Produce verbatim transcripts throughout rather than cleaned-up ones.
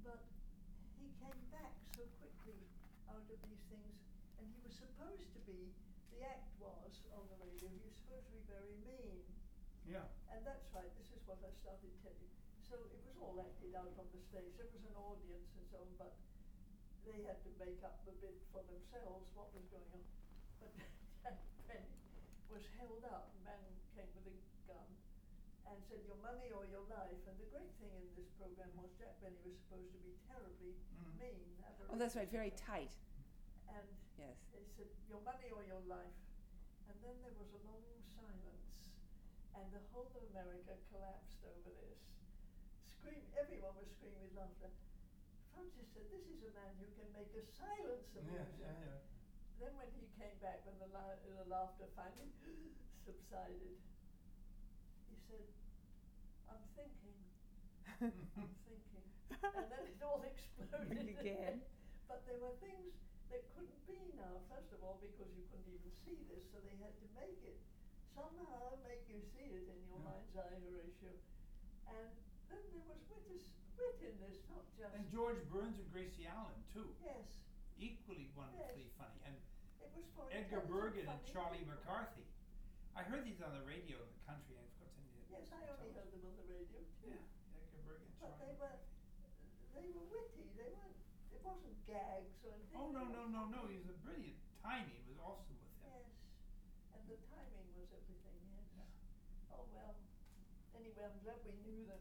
but he came back so quickly out of these things, and he was supposed to be, the act was on the radio, he was supposed to be very mean. Yeah. And that's right, this is what I started telling. So it was all acted out on the stage. There was an audience and so on, but they had to make up a bit for themselves what was going on. But Jack Benny was held up, a man came with a gun and said, your money or your life. And the great thing in this program was Jack Benny was supposed to be terribly Mm. mean. Oh, that's right, very avaricious. tight. And Yes. they said, your money or your life. And then there was a long silence, and the whole of America collapsed over this. Scream, everyone was screaming with laughter. Francis said, this is a man who can make a silence Yeah, amusing. yeah, yeah. Then when he came back, when the, la- the laughter finally subsided, he said, I'm thinking, I'm thinking. And then it all exploded Again. But there were things that couldn't be now, first of all, because you couldn't even see this, so they had to make it, somehow make you see it in your Yeah. mind's eye, Horatio. And then there was wit, wit in this, not just... And George Burns and Gracie Allen, too. Yes, Equally wonderfully Yes. funny. And it was for Edgar intelligent, Bergen and funny Charlie people. McCarthy. I heard these on the radio in the country, and of course in the Yes, I only heard them on the radio, too. Yeah, Edgar Bergen and But Charlie they were, McCarthy. they were witty, they weren't, it wasn't gags or anything. Oh, no, they no, were no, no, funny. he was a brilliant. Timing was awesome with him. Yes, and the timing was everything, yes. Yeah. Oh, well, anyway, I'm glad we knew them.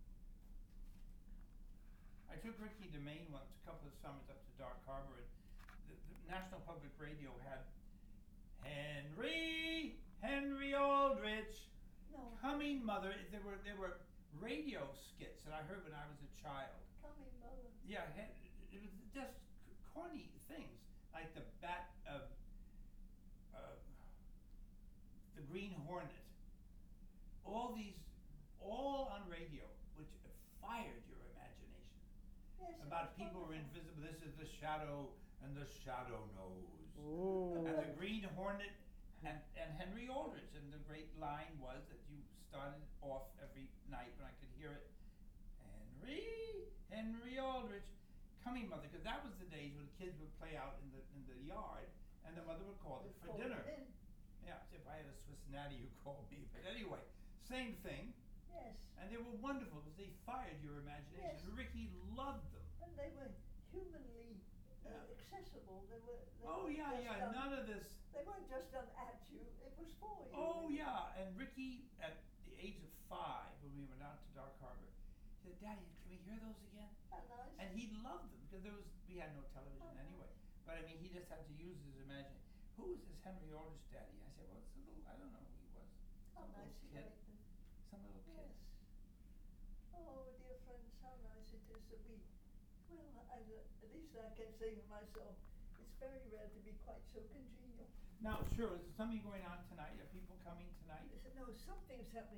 I took Ricky DeMaine once, a couple of summers up to Dark Harbor, and the, the National Public Radio had Henry, Henry Aldrich, No, Coming Mother. There were there were radio skits that I heard when I was a child. coming mother. Yeah, it it was just corny things like the bat, uh, uh, the Green Hornet. All these, all on radio, which fired your imagination. Yes, it About was people who are wonderful. invisible. This is the shadow, and the shadow knows. Ooh. And the Green Hornet, and, and Henry Aldrich. And the great line was that you started off every night when I could hear it. Henry, Henry Aldrich, coming mother, because that was the days when kids would play out in the in the yard, and the mother would call them They for folded dinner. in. Yeah, if I had a Swiss natty, you called me. But anyway, same thing. Yes, And they were wonderful because they fired your imagination. Yes. Ricky loved them. and they were humanly uh, Yeah. accessible. They were. They Oh weren't yeah, just yeah. done- None of this. They weren't just done at you. It was for you. Oh yeah. And Ricky, at the age of five, when we went out to Dark Harbor, he said, "Daddy, can we hear those again?" How nice. And he loved them because there was we had no television Oh. anyway. But I mean, he just had to use his imagination. Who was this Henry Aldrich daddy? I said, well, it's a little. I don't know who he was. How Some nice little you kid. like them. Some little kid. Yes. Oh, dear friends, how nice it is that we, well, I, at least I can say for myself, it's very rare to be quite so congenial. Now, sure. Is there something going on tonight? Are people coming tonight? No, something's happening.